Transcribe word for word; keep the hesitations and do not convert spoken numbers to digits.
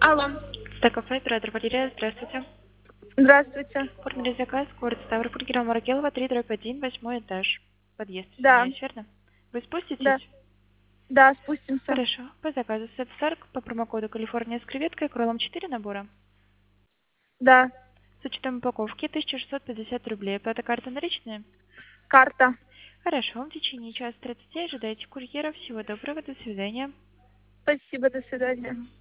Алло. Стекофе, оператор Валерия, здравствуйте. Здравствуйте. Оформили заказ, город Ставрополь, Герман Маргелова, три дробь один, восьмой этаж. Подъезд, Да. извиняюсь, верно? Вы спуститесь? Да. Да, спустимся. Хорошо. По заказу сет Старк по промокоду Калифорния с креветкой, кролом четыре набора. Да. С учетом упаковки тысяча шестьсот пятьдесят рублей. Оплата карты наличные? Карта. Хорошо. В течение часа тридцати ожидайте курьера. Всего доброго. До свидания. Спасибо, до свидания.